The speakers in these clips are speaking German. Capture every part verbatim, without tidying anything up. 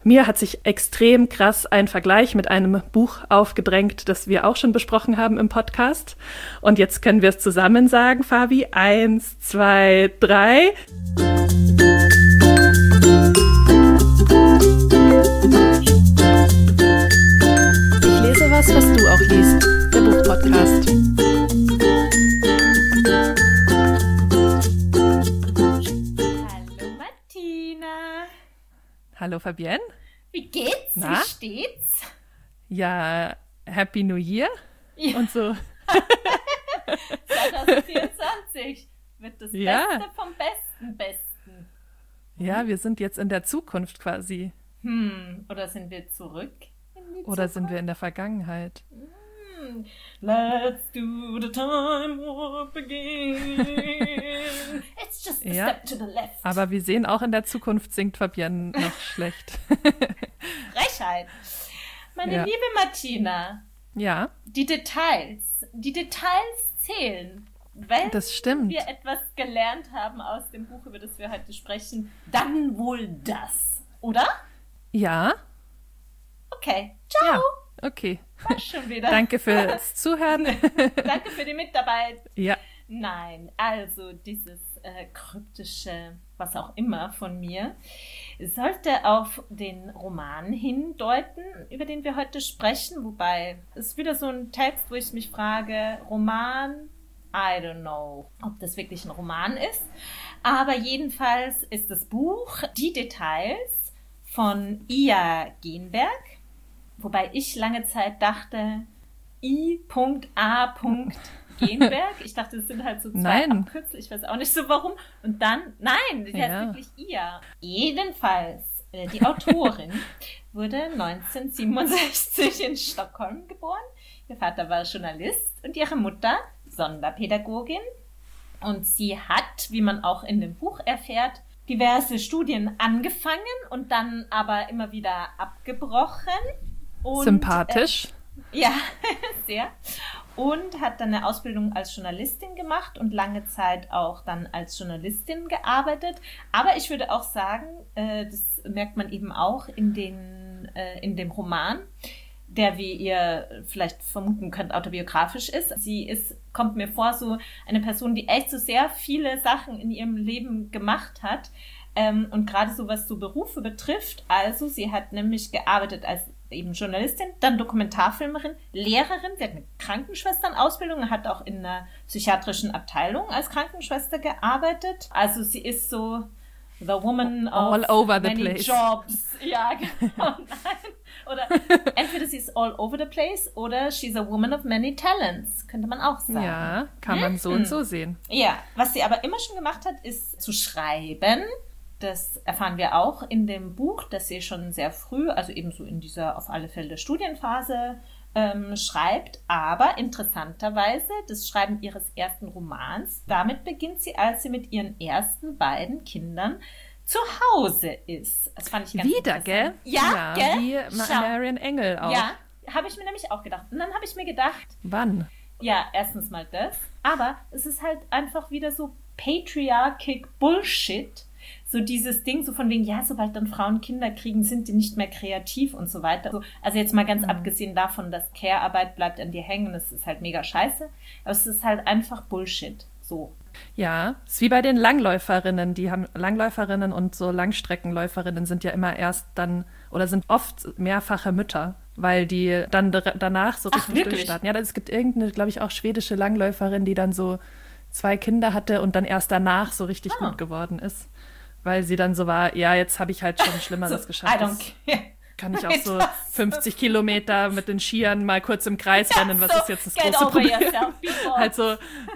mir hat sich extrem krass ein Vergleich mit einem Buch aufgedrängt, das wir auch schon besprochen haben im Podcast. Und jetzt können wir es zusammen sagen, Fabi. Eins, zwei, drei. Ich lese was, was du auch liest. Der Buchpodcast. Hallo Martina. Hallo Fabienne. Wie geht's? Na? Wie steht's? Ja, Happy New Year Ja. und so. zwanzig vierundzwanzig wird das Ja. Beste vom Besten Besten. Ja, wir sind jetzt in der Zukunft quasi. Hm, oder sind wir zurück in die Oder sind wir in der Vergangenheit? Hm. Let's do the time warp again. It's just a Ja. step to the left. Aber wir sehen auch in der Zukunft singt Fabienne noch schlecht. Frechheit. Meine Ja. liebe Martina, Ja, die Details, die Details zählen. Wenn das stimmt. wir etwas gelernt haben aus dem Buch, über das wir heute sprechen, dann wohl das, oder? Ja, Okay, ciao. ja, okay. War schon wieder. Danke fürs Zuhören. Danke für die Mitarbeit. Ja, Nein, also dieses äh, kryptische, was auch immer von mir, sollte auf den Roman hindeuten, über den wir heute sprechen. Wobei, es ist wieder so ein Text, wo ich mich frage, Roman, I don't know, ob das wirklich ein Roman ist. Aber jedenfalls ist das Buch Die Details von Ia Genberg. Wobei ich lange Zeit dachte, I A Genberg. Ich dachte, es sind halt so zwei Nein. Abkürzel. Ich weiß auch nicht so warum. Und dann, nein, die heißt Ja. wirklich Ia. Jedenfalls, äh, die Autorin wurde neunzehnhundertsiebenundsechzig in Stockholm geboren. Ihr Vater war Journalist und ihre Mutter Sonderpädagogin. Und sie hat, wie man auch in dem Buch erfährt, diverse Studien angefangen und dann aber immer wieder abgebrochen. Und, sympathisch. Äh, ja, sehr. Und hat dann eine Ausbildung als Journalistin gemacht und lange Zeit auch dann als Journalistin gearbeitet. Aber ich würde auch sagen, äh, das merkt man eben auch in, den, äh, in dem Roman, der, wie ihr vielleicht vermuten könnt, autobiografisch ist. Sie ist, kommt mir vor, so eine Person, die echt so sehr viele Sachen in ihrem Leben gemacht hat. Ähm, und gerade so was so Berufe betrifft. Also sie hat nämlich gearbeitet als eben Journalistin, dann Dokumentarfilmerin, Lehrerin. Sie hat eine Krankenschwesternausbildung und hat auch in einer psychiatrischen Abteilung als Krankenschwester gearbeitet. Also sie ist so the woman of All over the many place. jobs. Ja, genau. Nein. Oder entweder sie ist all over the place oder she's a woman of many talents, könnte man auch sagen. Ja, kann man so und so sehen. Ja, was sie aber immer schon gemacht hat, ist zu schreiben. Das erfahren wir auch in dem Buch, dass sie schon sehr früh, also eben so in dieser auf alle Fälle Studienphase ähm, schreibt. Aber interessanterweise, das Schreiben ihres ersten Romans, damit beginnt sie, als sie mit ihren ersten beiden Kindern zu Hause ist. Das fand ich ganz Wieder, gell? interessant. Ja, gell? Wie Ma- Schau. Marian Engel auch. Ja, habe ich mir nämlich auch gedacht. Und dann habe ich mir gedacht, Wann? ja, erstens mal das, aber es ist halt einfach wieder so patriarchic Bullshit. So dieses Ding, so von wegen, ja, sobald dann Frauen Kinder kriegen, sind die nicht mehr kreativ und so weiter. So, also jetzt mal ganz Mhm. abgesehen davon, dass Care-Arbeit bleibt an dir hängen, das ist halt mega scheiße. Aber es ist halt einfach Bullshit. So. Ja, ist wie bei den Langläuferinnen. Die haben Langläuferinnen und so Langstreckenläuferinnen sind ja immer erst dann oder sind oft mehrfache Mütter, weil die dann d- danach so Ach, richtig wirklich? durchstarten. Ja, es gibt irgendeine, glaube ich, auch schwedische Langläuferin, die dann so zwei Kinder hatte und dann erst danach so richtig Ah. gut geworden ist. Weil sie dann so war, ja, jetzt habe ich halt schon Schlimmeres So, geschafft. I don't Jetzt care. kann ich auch so Das- fünfzig Kilometer mit den Skiern mal kurz im Kreis rennen. Was so, ist jetzt das get große over Problem? yourself, people. Halt so,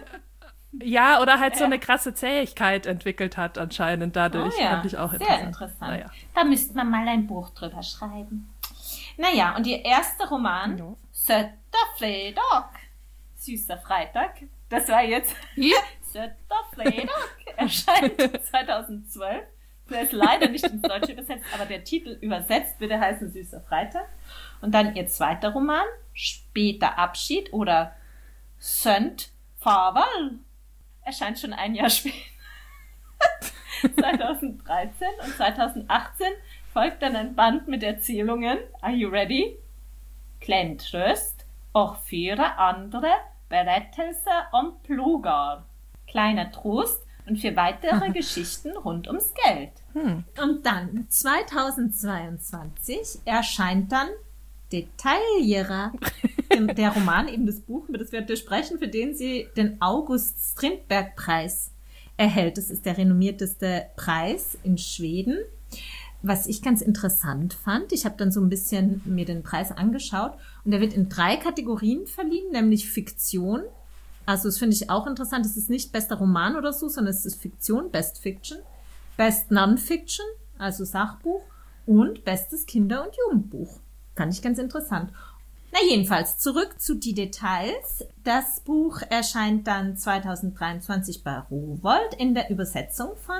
ja, oder halt so Ja. eine krasse Zähigkeit entwickelt hat anscheinend dadurch. Oh ja, Fand ich auch sehr interessant. interessant. Naja. Da müsste man mal ein Buch drüber schreiben. Naja, und ihr erster Roman, Ja. Sötter Fredag, Süßer Freitag, das war jetzt Wie? Sötter Fredag, erscheint zweitausendzwölf. Der ist leider nicht ins Deutsche übersetzt, aber der Titel übersetzt würde heißen Süßer Freitag. Und dann ihr zweiter Roman, Später Abschied oder Sönt Farewell, erscheint schon ein Jahr später. zweitausenddreizehn und zweitausendachtzehn folgt dann ein Band mit Erzählungen. Are you ready? Klein Tröst, auch vier andere Berättelser om Plogar. Kleiner Trost und vier weitere Geschichten rund ums Geld. Hm. Und dann zweitausendzweiundzwanzig erscheint dann Detaillierer, der Roman, eben das Buch, über das wir heute sprechen, für den sie den August Strindberg-Preis erhält. Das ist der renommierteste Preis in Schweden. Was ich ganz interessant fand, ich habe dann so ein bisschen mir den Preis angeschaut und der wird in drei Kategorien verliehen, nämlich Fiktion. Also das finde ich auch interessant, es ist nicht bester Roman oder so, sondern es ist Fiktion, Best Fiction, Best Non-Fiction, also Sachbuch und Bestes Kinder- und Jugendbuch. Fand ich ganz interessant. Na jedenfalls, zurück zu die Details. Das Buch erscheint dann zweitausenddreiundzwanzig bei Rowohlt in der Übersetzung von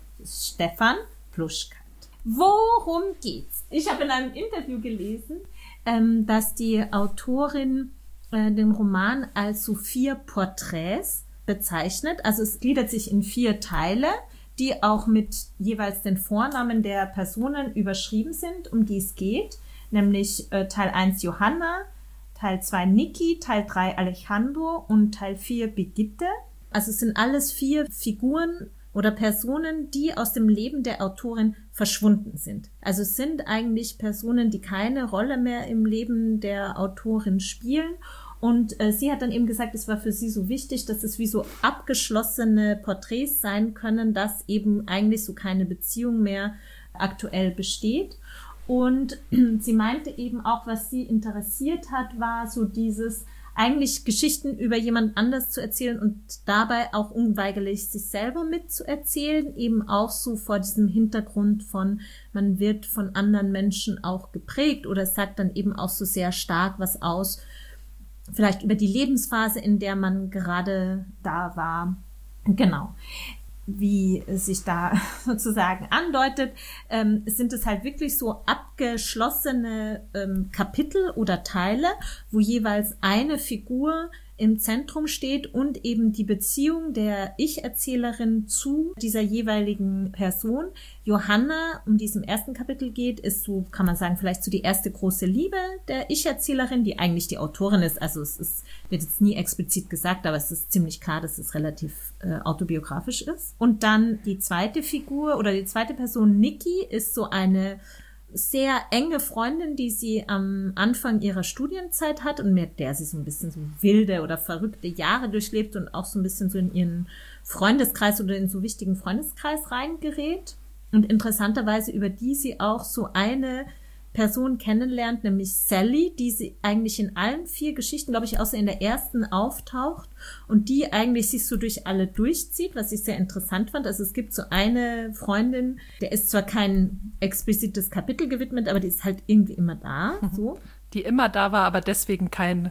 Stefan Pluschkat. Worum geht's? Ich habe in einem Interview gelesen, ähm, dass die Autorin äh, den Roman als so vier Porträts bezeichnet. Also es gliedert sich in vier Teile, die auch mit jeweils den Vornamen der Personen überschrieben sind, um die es geht. Nämlich äh, Teil eins Johanna, Teil zwei Niki, Teil drei Alejandro und Teil vier Birgitte. Also es sind alles vier Figuren oder Personen, die aus dem Leben der Autorin verschwunden sind. Also es sind eigentlich Personen, die keine Rolle mehr im Leben der Autorin spielen. Und äh, sie hat dann eben gesagt, es war für sie so wichtig, dass es wie so abgeschlossene Porträts sein können, dass eben eigentlich so keine Beziehung mehr aktuell besteht. Und sie meinte eben auch, was sie interessiert hat, war so dieses eigentlich Geschichten über jemand anders zu erzählen und dabei auch unweigerlich sich selber mitzuerzählen, eben auch so vor diesem Hintergrund von, man wird von anderen Menschen auch geprägt oder es sagt dann eben auch so sehr stark was aus, vielleicht über die Lebensphase, in der man gerade da war. Genau. Wie es sich da sozusagen andeutet, ähm, sind es halt wirklich so abgeschlossene ähm, Kapitel oder Teile, wo jeweils eine Figur im Zentrum steht und eben die Beziehung der Ich-Erzählerin zu dieser jeweiligen Person. Johanna, um die es im ersten Kapitel geht, ist so, kann man sagen, vielleicht so die erste große Liebe der Ich-Erzählerin, die eigentlich die Autorin ist. Also es ist, wird jetzt nie explizit gesagt, aber es ist ziemlich klar, dass es relativ äh, autobiografisch ist. Und dann die zweite Figur oder die zweite Person, Niki, ist so eine sehr enge Freundin, die sie am Anfang ihrer Studienzeit hat und mit der sie so ein bisschen so wilde oder verrückte Jahre durchlebt und auch so ein bisschen so in ihren Freundeskreis oder in so wichtigen Freundeskreis reingerät. Und interessanterweise über die sie auch so eine Person kennenlernt, nämlich Sally, die sie eigentlich in allen vier Geschichten, glaube ich, außer in der ersten auftaucht und die eigentlich sich so durch alle durchzieht, was ich sehr interessant fand. Also es gibt so eine Freundin, der ist zwar kein explizites Kapitel gewidmet, aber die ist halt irgendwie immer da. So. Die immer da war, aber deswegen kein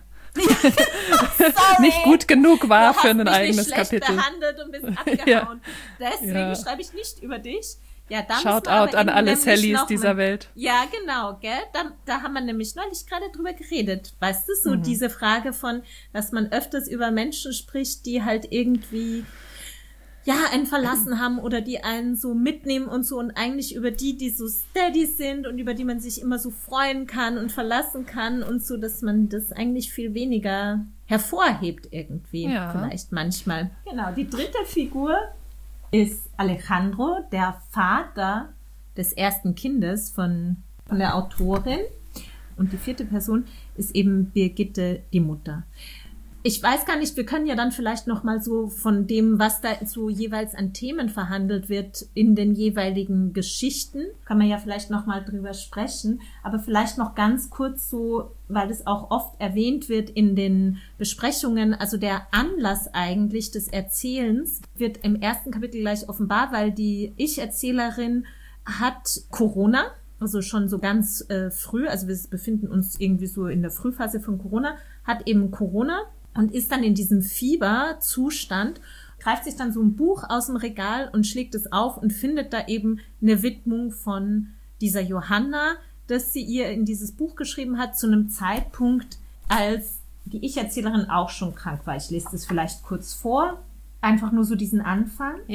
nicht gut genug war du für ein hast mich eigenes nicht schlecht Kapitel. behandelt und bist abgehauen. Ja. Deswegen Ja. schreibe ich nicht über dich. Ja, da Shoutout an alle Sallys dieser Welt. Ja, genau, gell? Da, da haben wir nämlich neulich gerade drüber geredet. Weißt du, so Mhm. diese Frage von, dass man öfters über Menschen spricht, die halt irgendwie, ja, einen verlassen haben oder die einen so mitnehmen und so und eigentlich über die, die so steady sind und über die man sich immer so freuen kann und verlassen kann und so, dass man das eigentlich viel weniger hervorhebt irgendwie. Ja. Vielleicht manchmal. Genau, die dritte Figur ist Alejandro, der Vater des ersten Kindes von, von der Autorin. Und die vierte Person ist eben Birgitte, die Mutter. Ich weiß gar nicht, wir können ja dann vielleicht noch mal so von dem, was da so jeweils an Themen verhandelt wird in den jeweiligen Geschichten, kann man ja vielleicht noch mal drüber sprechen, aber vielleicht noch ganz kurz so, weil es auch oft erwähnt wird in den Besprechungen, also der Anlass eigentlich des Erzählens wird im ersten Kapitel gleich offenbar, weil die Ich-Erzählerin hat Corona, also schon so ganz äh, früh, also wir befinden uns irgendwie so in der Frühphase von Corona, hat eben Corona und ist dann in diesem Fieberzustand, greift sich dann so ein Buch aus dem Regal und schlägt es auf und findet da eben eine Widmung von dieser Johanna, dass sie ihr in dieses Buch geschrieben hat, zu einem Zeitpunkt, als die Ich-Erzählerin auch schon krank war. Ich lese das vielleicht kurz vor, einfach nur so diesen Anfang. Ja.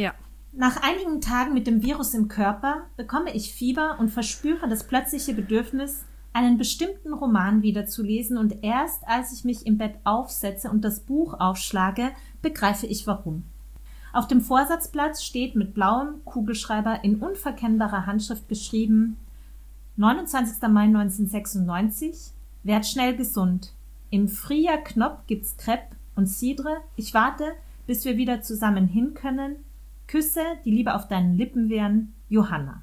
Nach einigen Tagen mit dem Virus im Körper bekomme ich Fieber und verspüre das plötzliche Bedürfnis, einen bestimmten Roman wiederzulesen, und erst als ich mich im Bett aufsetze und das Buch aufschlage, begreife ich warum. Auf dem Vorsatzblatt steht mit blauem Kugelschreiber in unverkennbarer Handschrift geschrieben: neunundzwanzigster Mai neunzehnhundertsechsundneunzig, werd schnell gesund. Im Frühjahr Knopf gibt's Crepe und Cidre. Ich warte, bis wir wieder zusammen hin können. Küsse, die lieber auf deinen Lippen wären, Johanna.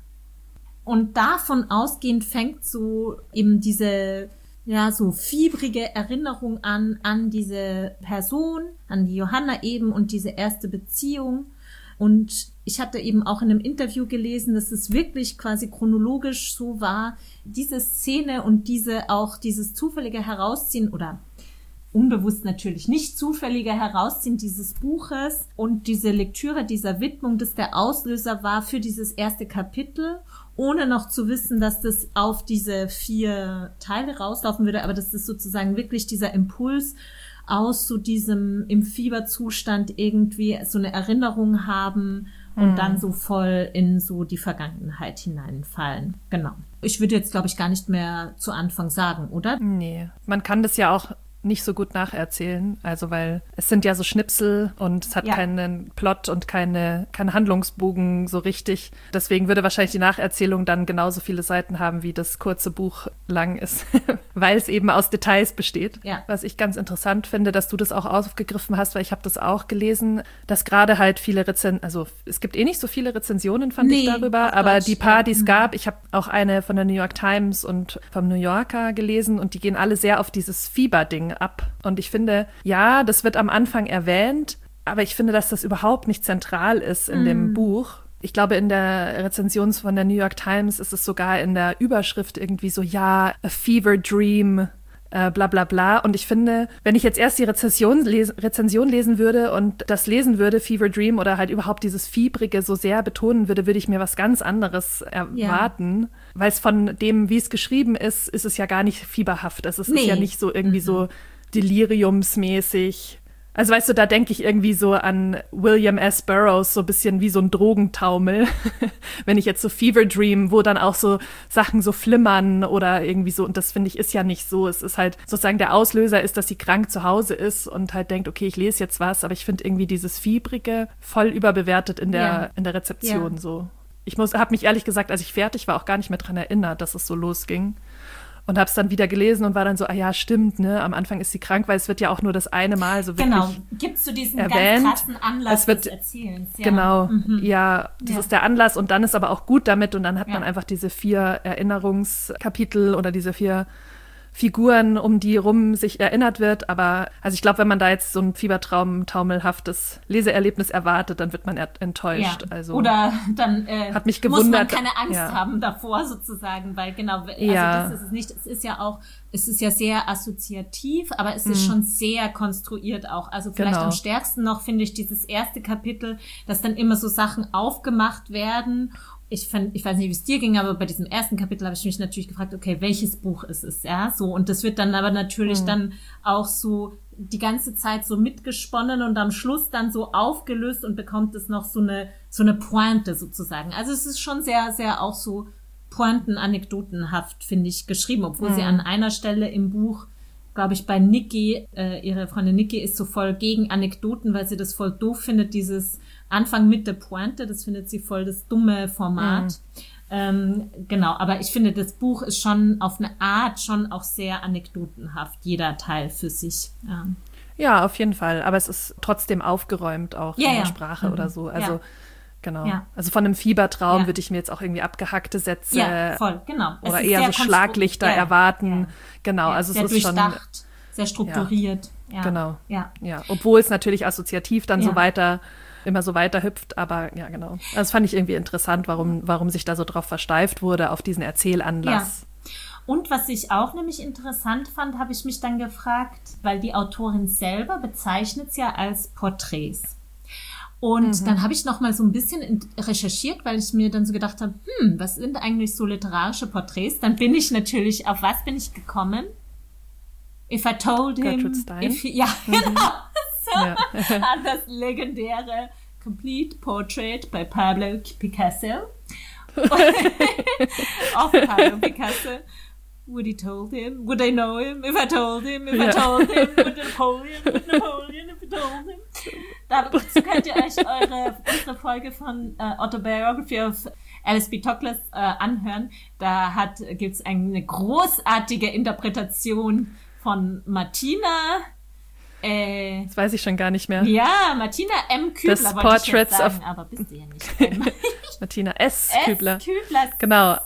Und davon ausgehend fängt so eben diese, ja, so fiebrige Erinnerung an, an diese Person, an die Johanna eben und diese erste Beziehung. Und ich hatte eben auch in einem Interview gelesen, dass es wirklich quasi chronologisch so war, diese Szene und diese auch dieses zufällige Herausziehen oder unbewusst natürlich nicht zufällige Herausziehen dieses Buches und diese Lektüre dieser Widmung, das der Auslöser war für dieses erste Kapitel, ohne noch zu wissen, dass das auf diese vier Teile rauslaufen würde, aber dass das sozusagen wirklich dieser Impuls aus so diesem im Fieberzustand irgendwie so eine Erinnerung haben und mhm. dann so voll in so die Vergangenheit hineinfallen. Genau. Ich würde jetzt, glaube ich, gar nicht mehr zu Anfang sagen, oder? Nee, man kann das ja auch nicht so gut nacherzählen, also weil es sind ja so Schnipsel und es hat ja. keinen Plot und keine, keinen Handlungsbogen so richtig. Deswegen würde wahrscheinlich die Nacherzählung dann genauso viele Seiten haben, wie das kurze Buch lang ist, weil es eben aus Details besteht. Ja. Was ich ganz interessant finde, dass du das auch aufgegriffen hast, weil ich habe das auch gelesen, dass gerade halt viele Rezensionen, also es gibt eh nicht so viele Rezensionen, fand nee, ich darüber, aber Deutsch, die paar, die es ja. gab, ich habe auch eine von der New York Times und vom New Yorker gelesen und die gehen alle sehr auf dieses Fieberding ab. Und ich finde, ja, das wird am Anfang erwähnt, aber ich finde, dass das überhaupt nicht zentral ist in mm. dem Buch. Ich glaube, in der Rezension von der New York Times ist es sogar in der Überschrift irgendwie so, ja, a fever dream, äh, bla bla bla. Und ich finde, wenn ich jetzt erst die Rezension, les- Rezension lesen würde und das lesen würde, Fever Dream, oder halt überhaupt dieses Fiebrige so sehr betonen würde, würde ich mir was ganz anderes erwarten. Ja. Weil es von dem, wie es geschrieben ist, ist es ja gar nicht fieberhaft. Es ist, nee. ist ja nicht so irgendwie mhm. so deliriumsmäßig. Also weißt du, da denke ich irgendwie so an William S. Burroughs, so ein bisschen wie so ein Drogentaumel. Wenn ich jetzt so Fever Dream, wo dann auch so Sachen so flimmern oder irgendwie so, und das finde ich ist ja nicht so. Es ist halt sozusagen der Auslöser ist, dass sie krank zu Hause ist und halt denkt, okay, ich lese jetzt was, aber ich finde irgendwie dieses Fiebrige voll überbewertet in der, ja. in der Rezeption ja. so. Ich muss, habe mich ehrlich gesagt, als ich fertig war, auch gar nicht mehr dran erinnert, dass es so losging. Und habe es dann wieder gelesen und war dann so, ah ja, stimmt, ne, am Anfang ist sie krank, weil es wird ja auch nur das eine Mal so wirklich Genau, gibst du diesen erwähnt. ganz krassen Anlass es wird, des Erzählens. Ja. Genau, mhm. ja, das ja. ist der Anlass und dann ist aber auch gut damit und dann hat ja. man einfach diese vier Erinnerungskapitel oder diese vier Figuren, um die rum sich erinnert wird, aber also ich glaube, wenn man da jetzt so ein Fiebertraum-taumelhaftes Leseerlebnis erwartet, dann wird man enttäuscht. Ja. Also oder dann äh, hat mich gewundert, muss man keine Angst ja. haben davor sozusagen, weil genau, also ja. das ist es nicht, es ist ja auch, es ist ja sehr assoziativ, aber es ist hm. schon sehr konstruiert auch. Also vielleicht genau. am stärksten noch finde ich dieses erste Kapitel, dass dann immer so Sachen aufgemacht werden. Ich fand, ich weiß nicht, wie es dir ging, aber bei diesem ersten Kapitel habe ich mich natürlich gefragt, okay, welches Buch ist es, ja, so, und das wird dann aber natürlich mhm. dann auch so die ganze Zeit so mitgesponnen und am Schluss dann so aufgelöst und bekommt es noch so eine, so eine Pointe sozusagen. Also es ist schon sehr, sehr auch so Pointen-anekdotenhaft, finde ich, geschrieben, obwohl mhm. sie an einer Stelle im Buch, glaube ich, bei Nikki, äh, ihre Freundin Nikki ist so voll gegen Anekdoten, weil sie das voll doof findet, dieses Anfang mit der Pointe, das findet sie voll das dumme Format. Mhm. Ähm, genau, aber ich finde, das Buch ist schon auf eine Art schon auch sehr anekdotenhaft, jeder Teil für sich. Ja, ja auf jeden Fall, aber es ist trotzdem aufgeräumt auch ja, in der ja. Sprache mhm. oder so. Also ja. Genau. Ja. Also von einem Fiebertraum ja. würde ich mir jetzt auch irgendwie abgehackte Sätze ja, voll, genau. oder eher so Schlaglichter ja. erwarten. Ja. Genau, ja. also sehr es ist durchdacht, schon sehr strukturiert. Ja. Ja. Genau. Ja. ja. Obwohl es natürlich assoziativ dann ja. so weiter immer so weiter hüpft, aber ja, genau. Also das fand ich irgendwie interessant, warum, warum sich da so drauf versteift wurde, auf diesen Erzählanlass. Ja. Und was ich auch nämlich interessant fand, habe ich mich dann gefragt, weil die Autorin selber bezeichnet es ja als Porträts. Und mhm. dann habe ich noch mal so ein bisschen recherchiert, weil ich mir dann so gedacht habe, hm, was sind eigentlich so literarische Porträts? Dann bin ich natürlich, auf was bin ich gekommen? If I told him... Gertrude Stein. If he, ja, mhm. genau. So, ja. An das legendäre Complete Portrait by Pablo Picasso. Of Pablo Picasso. Would he told him? Would I know him if I told him? If I told him? Would Napoleon? Would Napoleon if I told him? Dazu könnt ihr euch eure, unsere Folge von äh, Autobiography of Alice B. Toklas äh, anhören. Da hat, gibt's eine großartige Interpretation von Martina. Äh, das weiß ich schon gar nicht mehr. Ja, Martina M. Kübler das wollte ich jetzt sagen, of aber bist du ja nicht. Martina S. Kübler. S. Kübler. Genau.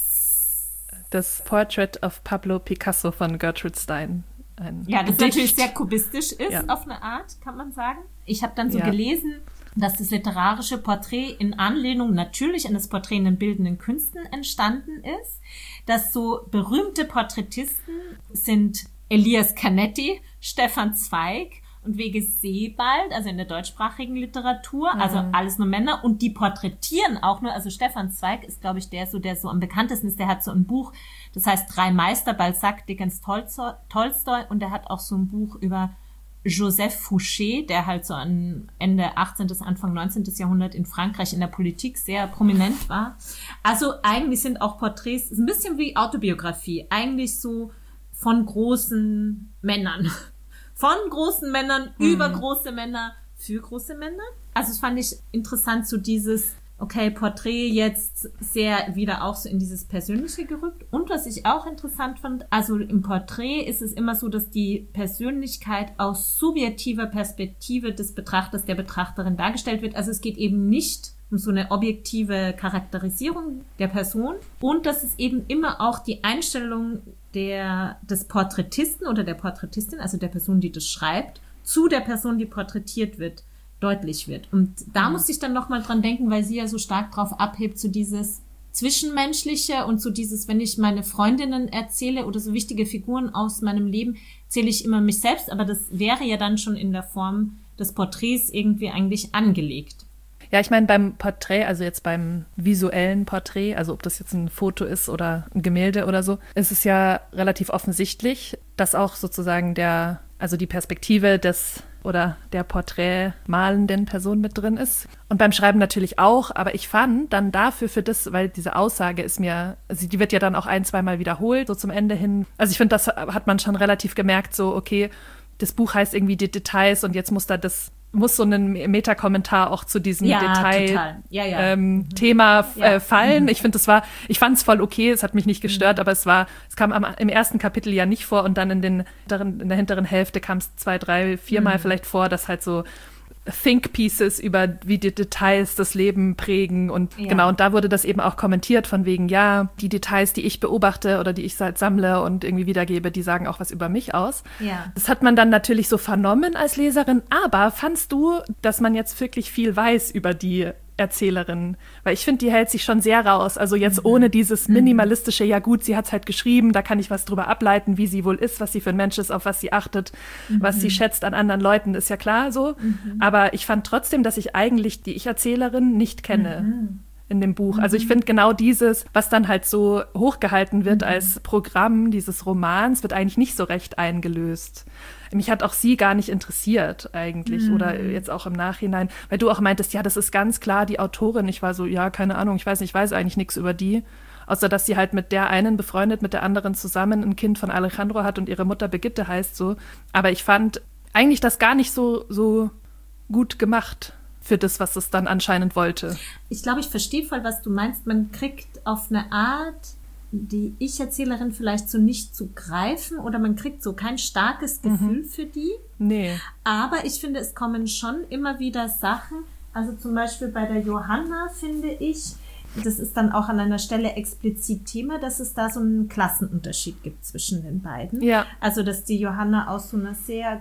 Das Portrait of Pablo Picasso von Gertrude Stein. Ein ja, das Gedicht. natürlich sehr kubistisch ist, ja. Auf eine Art, kann man sagen. Ich habe dann so ja. gelesen, dass das literarische Porträt in Anlehnung natürlich an das Porträt in den bildenden Künsten entstanden ist, dass so berühmte Porträtisten sind Elias Canetti, Stefan Zweig und W G Sebald, also in der deutschsprachigen Literatur, mhm. also alles nur Männer, und die porträtieren auch nur, also Stefan Zweig ist, glaube ich, der so, der so am bekanntesten ist, der hat so ein Buch, das heißt Drei Meister, Balzac, Dickens, Tolstoy, Tolstoy, und der hat auch so ein Buch über Joseph Fouché, der halt so an Ende achtzehnten Anfang neunzehnten Jahrhundert in Frankreich in der Politik sehr prominent war. Also eigentlich sind auch Porträts, ist ein bisschen wie Autobiografie, eigentlich so von großen Männern. Von großen Männern mhm. über große Männer für große Männer. Also das fand ich interessant, so dieses, okay, Porträt jetzt sehr wieder auch so in dieses Persönliche gerückt. Und was ich auch interessant fand, also im Porträt ist es immer so, dass die Persönlichkeit aus subjektiver Perspektive des Betrachters, der Betrachterin dargestellt wird. Also es geht eben nicht um so eine objektive Charakterisierung der Person. Und dass es eben immer auch die Einstellung der, des Porträtisten oder der Porträtistin, also der Person, die das schreibt, zu der Person, die porträtiert wird, deutlich wird. Und da mhm. musste ich dann nochmal dran denken, weil sie ja so stark drauf abhebt, so dieses Zwischenmenschliche und so dieses, wenn ich meine Freundinnen erzähle oder so wichtige Figuren aus meinem Leben, zähle ich immer mich selbst, aber das wäre ja dann schon in der Form des Porträts irgendwie eigentlich angelegt. Ja, ich meine, beim Porträt, also jetzt beim visuellen Porträt, also ob das jetzt ein Foto ist oder ein Gemälde oder so, ist es ja relativ offensichtlich, dass auch sozusagen der, also die Perspektive des oder der porträtmalenden Person mit drin ist. Und beim Schreiben natürlich auch, aber ich fand dann dafür für das, weil diese Aussage ist mir, also die wird ja dann auch ein, zweimal wiederholt, so zum Ende hin. Also ich finde, das hat man schon relativ gemerkt, so okay, das Buch heißt irgendwie die Details und jetzt muss da das muss so ein Metakommentar auch zu diesem ja, Detail ja, ja. Ähm, mhm. Thema ja. äh, fallen. Ich finde, das war, ich fand es voll okay, es hat mich nicht gestört, mhm. aber es war, es kam am, im ersten Kapitel ja nicht vor und dann in den in der hinteren Hälfte kam es zwei, drei, viermal mhm. vielleicht vor, dass halt so Think Pieces über wie die Details das Leben prägen und ja. genau, und da wurde das eben auch kommentiert von wegen, ja, die Details, die ich beobachte oder die ich halt sammle und irgendwie wiedergebe, die sagen auch was über mich aus. Ja. Das hat man dann natürlich so vernommen als Leserin, aber fandst du, dass man jetzt wirklich viel weiß über die Erzählerin? Weil ich finde, die hält sich schon sehr raus. Also jetzt mhm. ohne dieses minimalistische, ja gut, sie hat es halt geschrieben, da kann ich was drüber ableiten, wie sie wohl ist, was sie für ein Mensch ist, auf was sie achtet, mhm. was sie schätzt an anderen Leuten, ist ja klar so. Mhm. Aber ich fand trotzdem, dass ich eigentlich die Ich-Erzählerin nicht kenne. Mhm. in dem Buch. Also ich finde genau dieses, was dann halt so hochgehalten wird mhm. als Programm dieses Romans, wird eigentlich nicht so recht eingelöst. Mich hat auch sie gar nicht interessiert eigentlich mhm. oder jetzt auch im Nachhinein, weil du auch meintest, ja, das ist ganz klar die Autorin. Ich war so, ja, keine Ahnung, ich weiß nicht, ich weiß eigentlich nichts über die, außer dass sie halt mit der einen befreundet, mit der anderen zusammen ein Kind von Alejandro hat und ihre Mutter Brigitte heißt so. Aber ich fand eigentlich das gar nicht so, so gut gemacht für das, was es dann anscheinend wollte. Ich glaube, ich verstehe voll, was du meinst. Man kriegt auf eine Art die Ich-Erzählerin vielleicht so nicht zu greifen oder man kriegt so kein starkes Gefühl mhm. für die. Nee. Aber ich finde, es kommen schon immer wieder Sachen, also zum Beispiel bei der Johanna finde ich, das ist dann auch an einer Stelle explizit Thema, dass es da so einen Klassenunterschied gibt zwischen den beiden. Ja. Also, dass die Johanna aus so einer sehr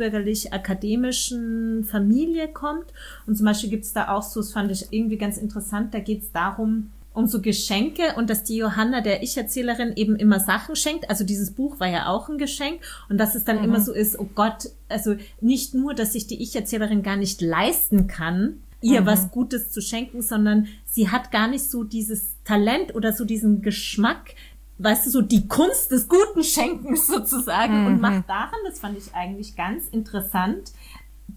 großbürgerlich-akademischen Familie kommt. Und zum Beispiel gibt es da auch so, das fand ich irgendwie ganz interessant, da geht es darum, um so Geschenke und dass die Johanna, der Ich-Erzählerin, eben immer Sachen schenkt. Also dieses Buch war ja auch ein Geschenk. Und dass es dann mhm. immer so ist, oh Gott, also nicht nur, dass sich die Ich-Erzählerin gar nicht leisten kann, ihr mhm. was Gutes zu schenken, sondern sie hat gar nicht so dieses Talent oder so diesen Geschmack, weißt du, so die Kunst des guten Schenkens sozusagen mhm. und macht daran, das fand ich eigentlich ganz interessant,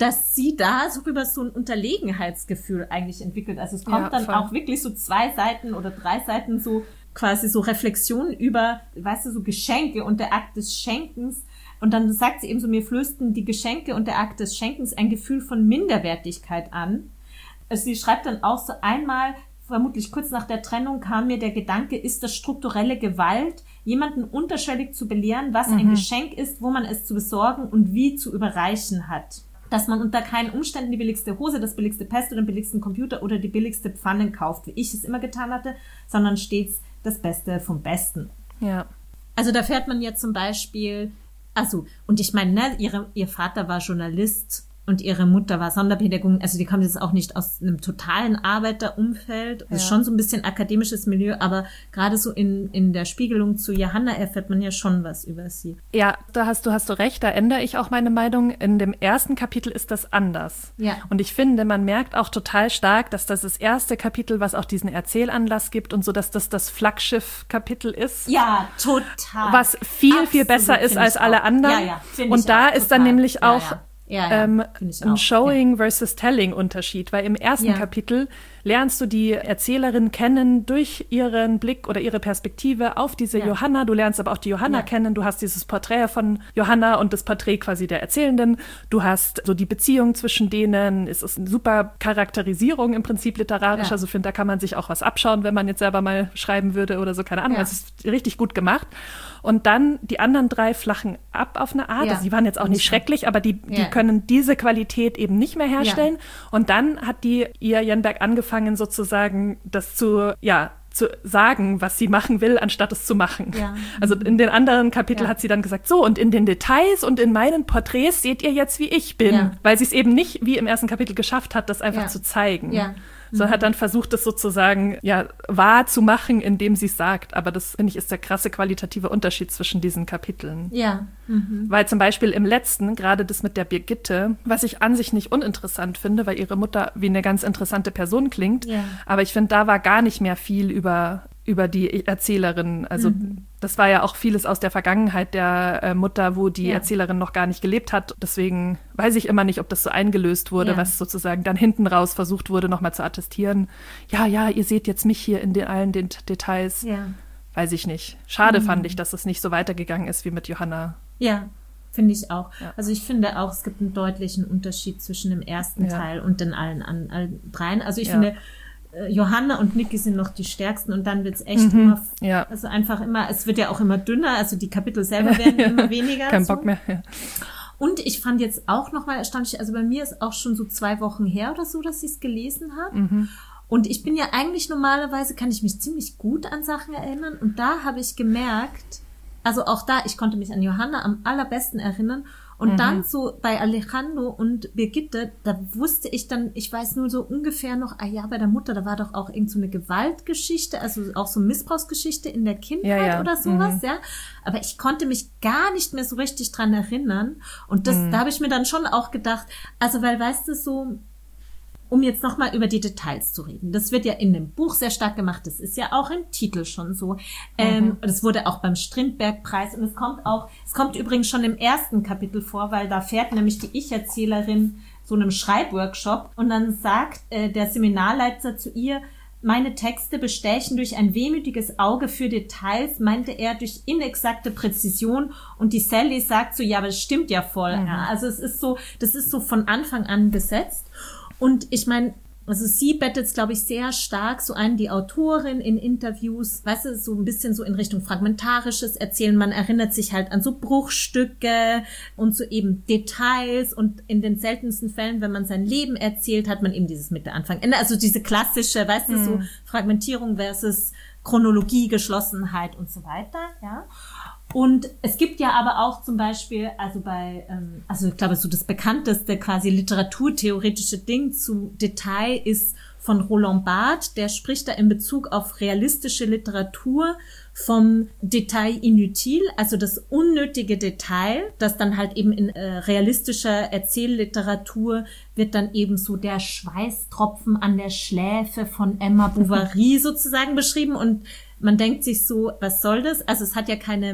dass sie da so über so ein Unterlegenheitsgefühl eigentlich entwickelt. Also es kommt ja, dann auch wirklich so zwei Seiten oder drei Seiten so quasi so Reflexionen über, weißt du, so Geschenke und der Akt des Schenkens. Und dann sagt sie eben so, mir flößten die Geschenke und der Akt des Schenkens ein Gefühl von Minderwertigkeit an. Also sie schreibt dann auch so, einmal, vermutlich kurz nach der Trennung, kam mir der Gedanke, ist das strukturelle Gewalt, jemanden unterschwellig zu belehren, was mhm. ein Geschenk ist, wo man es zu besorgen und wie zu überreichen hat. Dass man unter keinen Umständen die billigste Hose, das billigste Pest oder den billigsten Computer oder die billigste Pfanne kauft, wie ich es immer getan hatte, sondern stets das Beste vom Besten. Ja. Also da fährt man ja zum Beispiel... Also, und ich meine, ne, ihre, ihr Vater war Journalist und ihre Mutter war Sonderpädagogin, also die kommt jetzt auch nicht aus einem totalen Arbeiterumfeld, das ist schon so ein bisschen akademisches Milieu, aber gerade so in in der Spiegelung zu Johanna erfährt man ja schon was über sie. Ja, da hast du hast du recht, da ändere ich auch meine Meinung. In dem ersten Kapitel ist das anders. Ja. Und ich finde, man merkt auch total stark, dass das das erste Kapitel, was auch diesen Erzählanlass gibt und so, dass das das Flaggschiff-Kapitel ist. Ja, total. Was viel, Absolut, viel besser ist als alle anderen. Ja, ja, und da auch, ist total. dann nämlich ja, auch ja. Ja, ja, ähm, ein Showing ja. versus Telling Unterschied, weil im ersten ja. Kapitel lernst du die Erzählerin kennen durch ihren Blick oder ihre Perspektive auf diese ja. Johanna. Du lernst aber auch die Johanna ja. kennen. Du hast dieses Porträt von Johanna und das Porträt quasi der Erzählenden. Du hast so die Beziehung zwischen denen. Es ist eine super Charakterisierung im Prinzip literarisch. Ja. Also ich finde, da kann man sich auch was abschauen, wenn man jetzt selber mal schreiben würde oder so. Keine Ahnung. Ja. Es ist richtig gut gemacht. Und dann die anderen drei flachen ab auf eine Art. Ja. Also die waren jetzt auch nicht schrecklich, aber die, die ja. können diese Qualität eben nicht mehr herstellen. Ja. Und dann hat die ihr Jenberg angefangen, sozusagen das zu, ja, zu sagen, was sie machen will, anstatt es zu machen. Ja. Also in den anderen Kapiteln ja. hat sie dann gesagt, so, und in den Details und in meinen Porträts seht ihr jetzt, wie ich bin. Ja. Weil sie es eben nicht, wie im ersten Kapitel, geschafft hat, das einfach ja. zu zeigen. Ja. So hat dann versucht, es sozusagen ja wahr zu machen, indem sie es sagt. Aber das, finde ich, ist der krasse qualitative Unterschied zwischen diesen Kapiteln. Ja. Mhm. Weil zum Beispiel im letzten, gerade das mit der Birgitte, was ich an sich nicht uninteressant finde, weil ihre Mutter wie eine ganz interessante Person klingt. Ja. Aber ich finde, da war gar nicht mehr viel über, über die Erzählerin. Also mhm. das war ja auch vieles aus der Vergangenheit der äh, Mutter, wo die ja. Erzählerin noch gar nicht gelebt hat. Deswegen weiß ich immer nicht, ob das so eingelöst wurde, ja. was sozusagen dann hinten raus versucht wurde, nochmal zu attestieren. Ja, ja, ihr seht jetzt mich hier in den, allen den Details. Ja. Weiß ich nicht. Schade mhm. fand ich, dass es nicht so weitergegangen ist wie mit Johanna. Ja, finde ich auch. Ja. Also ich finde auch, es gibt einen deutlichen Unterschied zwischen dem ersten ja. Teil und den allen, allen, allen dreien. Also ich ja. finde, Johanna und Niki sind noch die stärksten und dann wird's echt mhm, immer, ja. also einfach immer, es wird ja auch immer dünner, also die Kapitel selber werden immer weniger. Kein so. Bock mehr. Ja. Und ich fand jetzt auch nochmal erstaunlich, also bei mir ist auch schon so zwei Wochen her oder so, dass ich es gelesen habe. Mhm. Und ich bin ja eigentlich normalerweise, kann ich mich ziemlich gut an Sachen erinnern und da habe ich gemerkt, also auch da, ich konnte mich an Johanna am allerbesten erinnern. Und mhm. dann so bei Alejandro und Birgitte, da wusste ich dann, ich weiß nur so ungefähr noch, ah ja, bei der Mutter, da war doch auch irgend so eine Gewaltgeschichte, also auch so Missbrauchsgeschichte in der Kindheit ja, ja. oder sowas, mhm. ja. Aber ich konnte mich gar nicht mehr so richtig dran erinnern. Und das, mhm. da habe ich mir dann schon auch gedacht, also weil, weißt du, so, um jetzt nochmal über die Details zu reden. Das wird ja in dem Buch sehr stark gemacht. Das ist ja auch im Titel schon so. Ähm, mhm. Das wurde auch beim Strindberg-Preis und es kommt auch, es kommt übrigens schon im ersten Kapitel vor, weil da fährt nämlich die Ich-Erzählerin so einem Schreibworkshop und dann sagt äh, der Seminarleiter zu ihr, meine Texte bestechen durch ein wehmütiges Auge für Details, meinte er durch inexakte Präzision und die Sally sagt so, ja, aber das stimmt ja voll. Mhm. Ja, also es ist so, das ist so von Anfang an besetzt. Und ich meine, also sie bettet es, glaube ich, sehr stark so ein, die Autorin in Interviews, weißt du, so ein bisschen so in Richtung fragmentarisches Erzählen. Man erinnert sich halt an so Bruchstücke und so eben Details und in den seltensten Fällen, wenn man sein Leben erzählt, hat man eben dieses Mitte, Anfang, Ende. Also diese klassische, weißt du, so Fragmentierung versus Chronologie, Geschlossenheit und so weiter, ja. Und es gibt ja aber auch zum Beispiel, also bei, ähm, also ich glaube, so das bekannteste quasi literaturtheoretische Ding zu Detail ist von Roland Barthes, der spricht da in Bezug auf realistische Literatur vom Detail inutile, also das unnötige Detail, das dann halt eben in äh, realistischer Erzählliteratur wird dann eben so der Schweißtropfen an der Schläfe von Emma Bovary sozusagen beschrieben und man denkt sich so, was soll das? Also es hat ja keine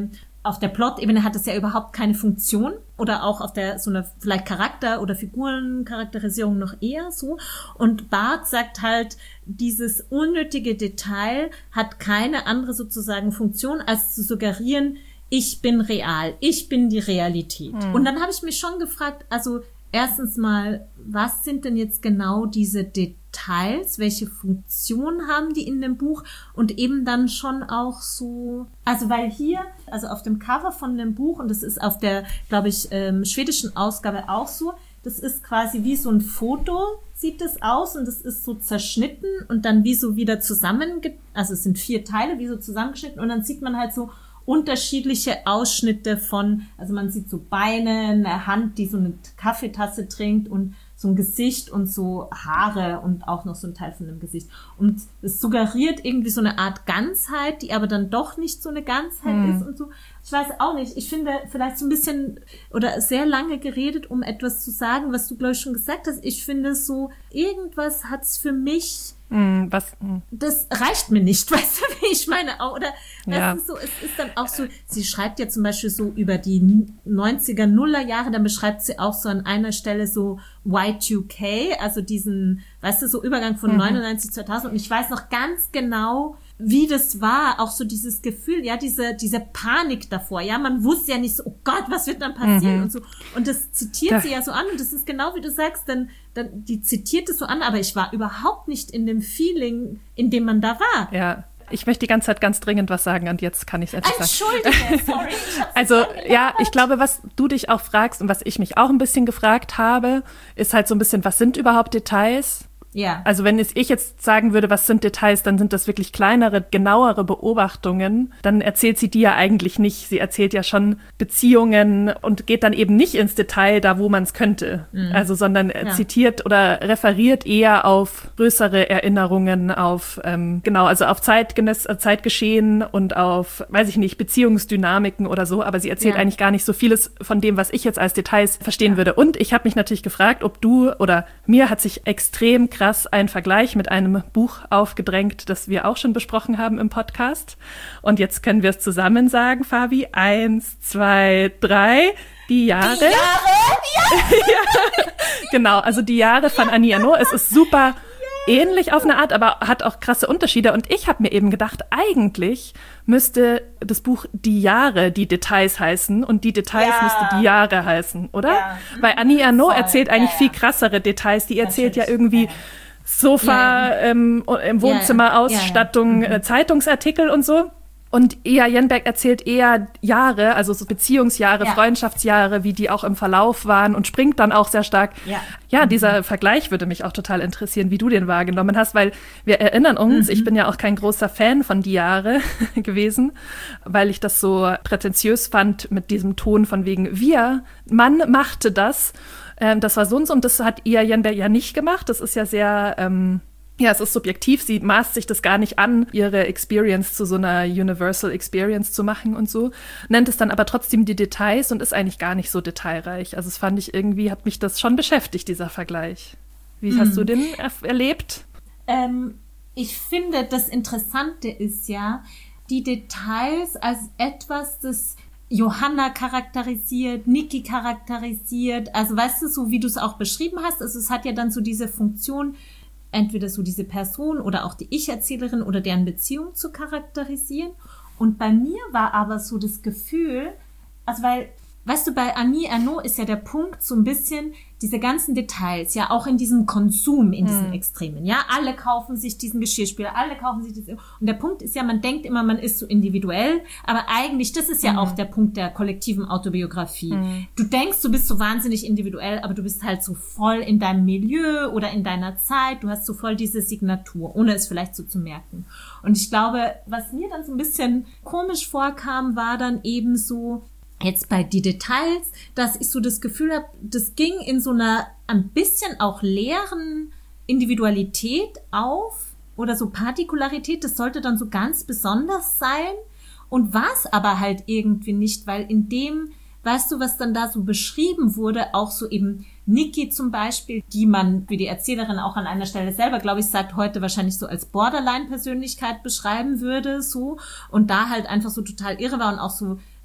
auf der Plot-Ebene hat es ja überhaupt keine Funktion oder auch auf der so einer vielleicht Charakter- oder Figurencharakterisierung noch eher so. Und Barth sagt halt, dieses unnötige Detail hat keine andere sozusagen Funktion, als zu suggerieren, ich bin real, ich bin die Realität. Mhm. Und dann habe ich mich schon gefragt, also erstens mal, was sind denn jetzt genau diese Details? Welche Funktion haben die in dem Buch? Und eben dann schon auch so, also weil hier, also auf dem Cover von dem Buch, und das ist auf der, glaube ich, ähm, schwedischen Ausgabe auch so, das ist quasi wie so ein Foto, sieht es aus, und das ist so zerschnitten und dann wie so wieder zusammenge, also es sind vier Teile, wie so zusammengeschnitten, und dann sieht man halt so unterschiedliche Ausschnitte von, also man sieht so Beine, eine Hand, die so eine Kaffeetasse trinkt, und so ein Gesicht und so Haare und auch noch so ein Teil von dem Gesicht. Und es suggeriert irgendwie so eine Art Ganzheit, die aber dann doch nicht so eine Ganzheit hm. ist und so. Ich weiß auch nicht. Ich finde vielleicht so ein bisschen oder sehr lange geredet, um etwas zu sagen, was du, glaube ich, schon gesagt hast. Ich finde so, irgendwas hat's für mich. Mm, was? Mm. Das reicht mir nicht, weißt du, wie ich meine? Oder ja. das ist so, es ist dann auch so, sie schreibt ja zum Beispiel so über die neunziger, Nuller Jahre, dann beschreibt sie auch so an einer Stelle so Y two K, also diesen, weißt du, so Übergang von mhm. neunundneunzig, zweitausend, und ich weiß noch ganz genau, wie das war, auch so dieses Gefühl, ja, diese diese Panik davor, ja, man wusste ja nicht so, oh Gott, was wird dann passieren mhm. und so, und das zitiert da. sie ja so an, und das ist genau wie du sagst, dann, dann die zitiert es so an, aber ich war überhaupt nicht in dem Feeling, in dem man da war. Ja. Ich möchte die ganze Zeit ganz dringend was sagen, und jetzt kann ich es endlich sagen. Entschuldige, sorry. Also, ja, ich glaube, was du dich auch fragst und was ich mich auch ein bisschen gefragt habe, ist halt so ein bisschen, was sind überhaupt Details? Ja. Also wenn es ich jetzt sagen würde, was sind Details, dann sind das wirklich kleinere, genauere Beobachtungen. Dann erzählt sie die ja eigentlich nicht. Sie erzählt ja schon Beziehungen und geht dann eben nicht ins Detail, da wo man es könnte. Mhm. Also sondern ja. zitiert oder referiert eher auf größere Erinnerungen, auf ähm, genau, also auf Zeitgeness, Zeitgeschehen und auf, weiß ich nicht, Beziehungsdynamiken oder so. Aber sie erzählt ja. eigentlich gar nicht so vieles von dem, was ich jetzt als Details verstehen ja. würde. Und ich habe mich natürlich gefragt, ob du oder mir hat sich extrem krass ein Vergleich mit einem Buch aufgedrängt, das wir auch schon besprochen haben im Podcast. Und jetzt können wir es zusammen sagen, Fabi. Eins, zwei, drei. Die Jahre. Die Jahre? Ja. ja. Genau, also die Jahre von Annie Ernaux. Es ist super ähnlich auf eine Art, aber hat auch krasse Unterschiede. Und ich habe mir eben gedacht, eigentlich müsste das Buch Die Jahre, die Details heißen, und die Details ja. müsste Die Jahre heißen, oder? Ja. Weil Annie Ernaux Voll. erzählt eigentlich ja, ja. viel krassere Details. Die erzählt Natürlich. ja irgendwie ja. Sofa, ja, ja. Ähm, im Wohnzimmer, ja, ja. Ausstattung, ja, ja. Mhm. Zeitungsartikel und so. Und Ea Jenberg erzählt eher Jahre, also so Beziehungsjahre, ja. Freundschaftsjahre, wie die auch im Verlauf waren, und springt dann auch sehr stark. Ja, ja dieser mhm. Vergleich würde mich auch total interessieren, wie du den wahrgenommen hast, weil wir erinnern uns, mhm. ich bin ja auch kein großer Fan von Die Jahre gewesen, weil ich das so prätentiös fand mit diesem Ton von wegen wir, Mann machte das, ähm, das war so und so, und das hat Ea Jenberg ja nicht gemacht, das ist ja sehr... Ähm, Ja, es ist subjektiv. Sie maßt sich das gar nicht an, ihre Experience zu so einer Universal Experience zu machen und so. Nennt es dann aber trotzdem die Details und ist eigentlich gar nicht so detailreich. Also es fand ich irgendwie, hat mich das schon beschäftigt, dieser Vergleich. Wie mhm. hast du den er- erlebt? Ähm, ich finde, das Interessante ist ja, die Details als etwas, das Johanna charakterisiert, Niki charakterisiert. Also weißt du, so wie du es auch beschrieben hast, also es hat ja dann so diese Funktion, entweder so diese Person oder auch die Ich-Erzählerin oder deren Beziehung zu charakterisieren. Und bei mir war aber so das Gefühl, also weil, weißt du, bei Annie Ernaux ist ja der Punkt so ein bisschen diese ganzen Details, ja auch in diesem Konsum, in diesen hm. Extremen, ja, alle kaufen sich diesen Geschirrspüler, alle kaufen sich diesen, und der Punkt ist ja, man denkt immer, man ist so individuell, aber eigentlich, das ist ja hm. auch der Punkt der kollektiven Autobiografie. Hm. Du denkst, du bist so wahnsinnig individuell, aber du bist halt so voll in deinem Milieu oder in deiner Zeit, du hast so voll diese Signatur, ohne es vielleicht so zu merken. Und ich glaube, was mir dann so ein bisschen komisch vorkam, war dann eben so, jetzt bei die Details, dass ich so das Gefühl habe, das ging in so einer ein bisschen auch leeren Individualität auf oder so Partikularität, das sollte dann so ganz besonders sein und war es aber halt irgendwie nicht, weil in dem, weißt du, was dann da so beschrieben wurde, auch so eben Niki zum Beispiel, die man, wie die Erzählerin auch an einer Stelle selber, glaube ich, sagt, heute wahrscheinlich so als Borderline-Persönlichkeit beschreiben würde, so, und da halt einfach so total irre war und auch so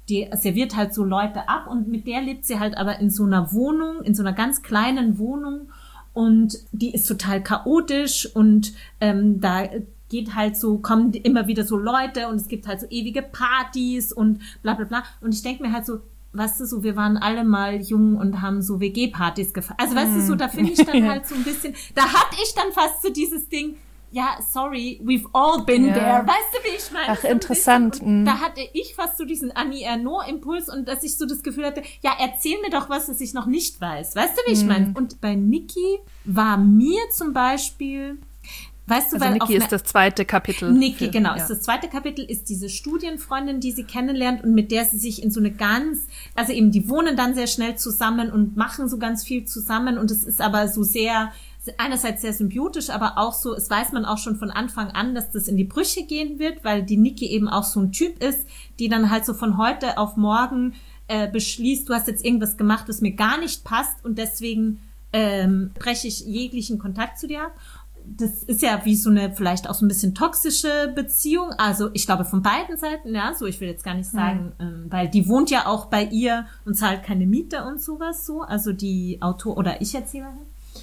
die serviert halt so Leute ab und mit der lebt sie halt aber in so einer Wohnung, in so einer ganz kleinen Wohnung und die ist total chaotisch und ähm, da geht halt so, kommen immer wieder so Leute und es gibt halt so ewige Partys und bla bla bla und ich denke mir halt so, weißt du, so, wir waren alle mal jung und haben so W G-Partys gefeiert. Also, weißt du, so, da finde ich dann halt so ein bisschen, da hatte ich dann fast so dieses Ding, ja, sorry, we've all been ja. there. Weißt du, wie ich meine? Ach, interessant. Und da hatte ich fast so diesen Annie Ernaux-Impuls und dass ich so das Gefühl hatte, ja, erzähl mir doch was, das ich noch nicht weiß. Weißt du, wie ich meine? Und bei Niki war mir zum Beispiel... Weißt du, also weil Niki ist das zweite Kapitel. Niki, genau, ja. ist das zweite Kapitel, ist diese Studienfreundin, die sie kennenlernt und mit der sie sich in so eine ganz, also eben die wohnen dann sehr schnell zusammen und machen so ganz viel zusammen und es ist aber so sehr, einerseits sehr symbiotisch, aber auch so, es weiß man auch schon von Anfang an, dass das in die Brüche gehen wird, weil die Niki eben auch so ein Typ ist, die dann halt so von heute auf morgen äh, beschließt, du hast jetzt irgendwas gemacht, das mir gar nicht passt und deswegen ähm, breche ich jeglichen Kontakt zu dir ab. Das ist ja wie so eine vielleicht auch so ein bisschen toxische Beziehung. Also ich glaube von beiden Seiten, ja, so ich will jetzt gar nicht sagen, mhm. ähm, weil die wohnt ja auch bei ihr und zahlt keine Miete und sowas so, also die Autor- oder Ich-Erzählerin.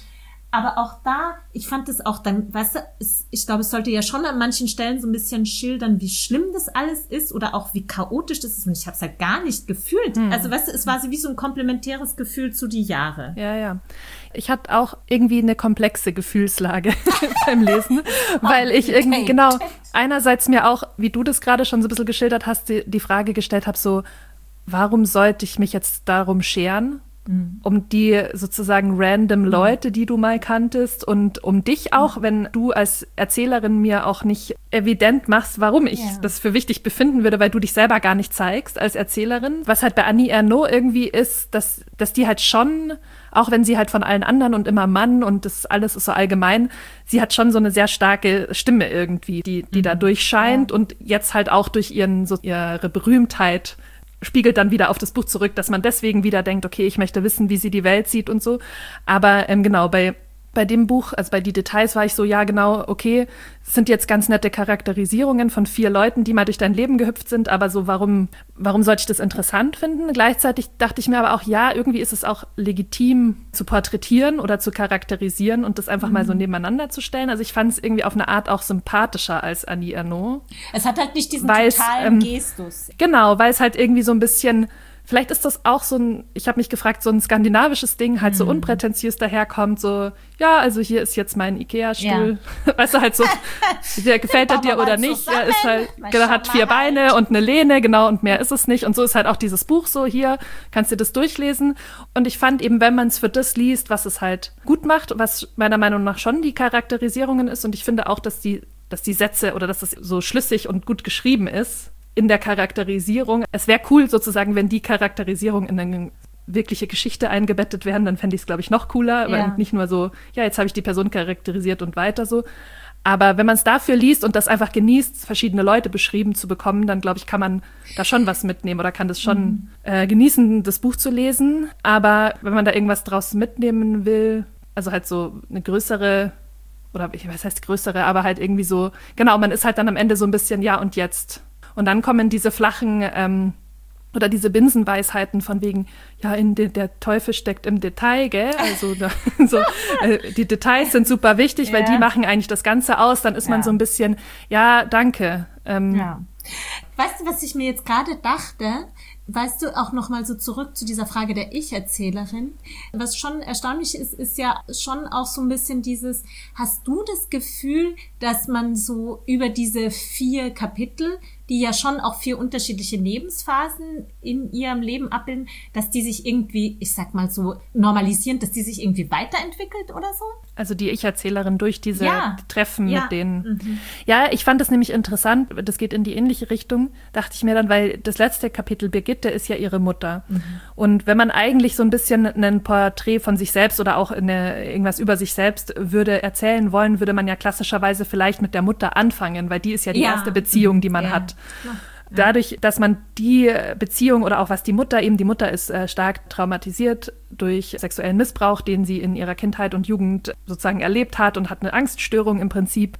Aber auch da, ich fand das auch dann, weißt du, es, ich glaube, es sollte ja schon an manchen Stellen so ein bisschen schildern, wie schlimm das alles ist oder auch wie chaotisch das ist. Und ich habe es halt gar nicht gefühlt. Hm. Also, weißt du, es war so wie so ein komplementäres Gefühl zu die Jahre. Ja, ja. Ich hatte auch irgendwie eine komplexe Gefühlslage beim Lesen, weil ich irgendwie, genau, einerseits mir auch, wie du das gerade schon so ein bisschen geschildert hast, die, die Frage gestellt habe, so, warum sollte ich mich jetzt darum scheren? Um die sozusagen random Leute, die du mal kanntest und um dich auch, wenn du als Erzählerin mir auch nicht evident machst, warum ich yeah. das für wichtig befinden würde, weil du dich selber gar nicht zeigst als Erzählerin. Was halt bei Annie Ernaux irgendwie ist, dass, dass die halt schon, auch wenn sie halt von allen anderen und immer Mann und das alles ist so allgemein, sie hat schon so eine sehr starke Stimme irgendwie, die, die mhm. da durchscheint ja. und jetzt halt auch durch ihren, so ihre Berühmtheit spiegelt dann wieder auf das Buch zurück, dass man deswegen wieder denkt, okay, ich möchte wissen, wie sie die Welt sieht und so. Aber ähm, genau, bei bei dem Buch, also bei die Details war ich so, ja genau, okay, es sind jetzt ganz nette Charakterisierungen von vier Leuten, die mal durch dein Leben gehüpft sind, aber so, warum warum sollte ich das interessant finden? Gleichzeitig dachte ich mir aber auch, ja, irgendwie ist es auch legitim zu porträtieren oder zu charakterisieren und das einfach mhm. mal so nebeneinander zu stellen. Also ich fand es irgendwie auf eine Art auch sympathischer als Annie Ernaux. Es hat halt nicht diesen totalen ähm, Gestus. Genau, weil es halt irgendwie so ein bisschen... Vielleicht ist das auch so ein, ich habe mich gefragt, so ein skandinavisches Ding, halt so unprätentiös daherkommt, so, ja, also hier ist jetzt mein Ikea-Stuhl, ja. weißt du, halt so, der gefällt er dir oder nicht, er ist halt, genau, hat vier Beine halt. Und eine Lehne, genau, und mehr ist es nicht. Und so ist halt auch dieses Buch so, hier, kannst du das durchlesen. Und ich fand eben, wenn man es für das liest, was es halt gut macht, was meiner Meinung nach schon die Charakterisierungen ist, und ich finde auch, dass die, dass die Sätze oder dass es so schlüssig und gut geschrieben ist, in der Charakterisierung. Es wäre cool sozusagen, wenn die Charakterisierung in eine wirkliche Geschichte eingebettet werden, dann fände ich es, glaube ich, noch cooler, ja. weil nicht nur so, ja, jetzt habe ich die Person charakterisiert und weiter so. Aber wenn man es dafür liest und das einfach genießt, verschiedene Leute beschrieben zu bekommen, dann, glaube ich, kann man da schon was mitnehmen oder kann das schon mhm. äh, genießen, das Buch zu lesen. Aber wenn man da irgendwas draus mitnehmen will, also halt so eine größere, oder was heißt größere, aber halt irgendwie so, genau, man ist halt dann am Ende so ein bisschen, ja, und jetzt? Und dann kommen diese flachen ähm, oder diese Binsenweisheiten von wegen, ja, in de, der Teufel steckt im Detail, gell? Also da, so, äh, die Details sind super wichtig, ja. weil die machen eigentlich das Ganze aus. Dann ist ja. man so ein bisschen, ja, danke. Ähm, ja. Weißt du, was ich mir jetzt gerade dachte? Weißt du, auch nochmal so zurück zu dieser Frage der Ich-Erzählerin. Was schon erstaunlich ist, ist ja schon auch so ein bisschen dieses, hast du das Gefühl, dass man so über diese vier Kapitel, die ja schon auch vier unterschiedliche Lebensphasen in ihrem Leben abbilden, dass die sich irgendwie, ich sag mal so, normalisieren, dass die sich irgendwie weiterentwickelt oder so? Also die Ich-Erzählerin durch diese ja. Treffen ja. mit denen. Mhm. Ja, ich fand das nämlich interessant, das geht in die ähnliche Richtung, dachte ich mir dann, weil das letzte Kapitel, Birgitte, ist ja ihre Mutter. Mhm. Und wenn man eigentlich so ein bisschen ein Porträt von sich selbst oder auch eine, irgendwas über sich selbst würde erzählen wollen, würde man ja klassischerweise vielleicht mit der Mutter anfangen, weil die ist ja die ja. erste Beziehung, die man ja. hat. Ja. Dadurch, dass man die Beziehung oder auch was die Mutter eben, die Mutter ist äh, stark traumatisiert durch sexuellen Missbrauch, den sie in ihrer Kindheit und Jugend sozusagen erlebt hat und hat eine Angststörung im Prinzip.